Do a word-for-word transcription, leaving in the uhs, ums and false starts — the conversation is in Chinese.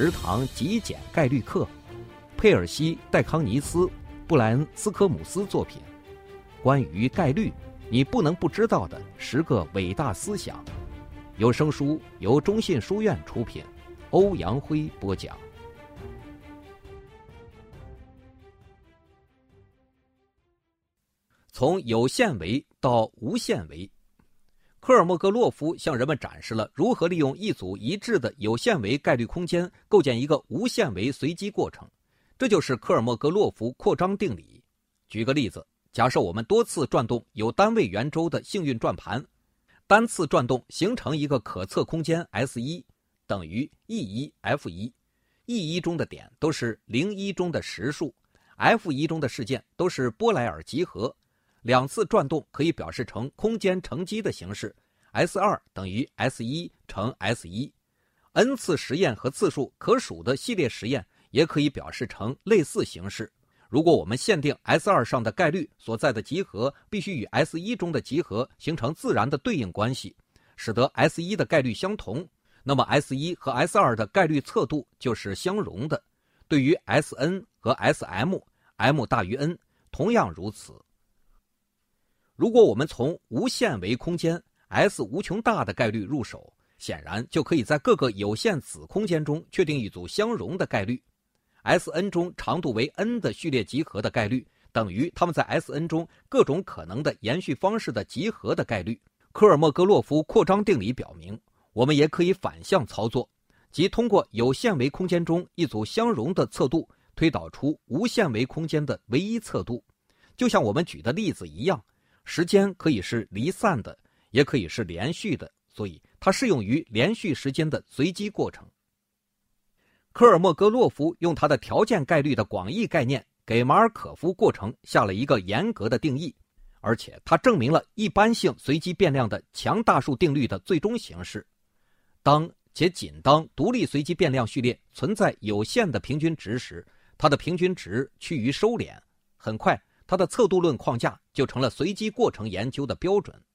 十堂极简概率课，佩尔西·戴康尼斯、布莱恩·斯科姆斯作品，关于概率你不能不知道的十个伟大思想。有声书由中信书院出品，欧阳辉播讲。从有限维到无限维，科尔莫格洛夫向人们展示了如何利用一组一致的有限维概率空间构建一个无限维随机过程，这就是科尔莫格洛夫扩张定理。举个例子，假设我们多次转动有单位圆周的幸运转盘，单次转动形成一个可测空间 S 一 等于 E 一 F 一， E 一 中的点都是零一中的实数， F 一 中的事件都是波莱尔集合。两次转动可以表示成空间乘积的形式 S 二 等于 S 一 乘 S 一。 N 次实验和次数可数的系列实验也可以表示成类似形式。如果我们限定 S 二 上的概率所在的集合必须与 S 一 中的集合形成自然的对应关系，使得 S 一 的概率相同，那么 S 一 和 S 二 的概率测度就是相容的。对于 S N 和 S M，M 大于 N 同样如此。如果我们从无限维空间 S 无穷大的概率入手，显然就可以在各个有限子空间中确定一组相容的概率。S N 中长度为 N 的序列集合的概率等于它们在 S N 中各种可能的延续方式的集合的概率。科尔莫格洛夫扩张定理表明，我们也可以反向操作，即通过有限维空间中一组相容的测度推导出无限维空间的唯一测度。就像我们举的例子一样，时间可以是离散的，也可以是连续的，所以它适用于连续时间的随机过程。科尔莫格洛夫用他的条件概率的广义概念给马尔可夫过程下了一个严格的定义，而且他证明了一般性随机变量的强大数定律的最终形式。当且仅当独立随机变量序列存在有限的平均值时，它的平均值趋于收敛，很快它的测度论框架就成了随机过程研究的标准。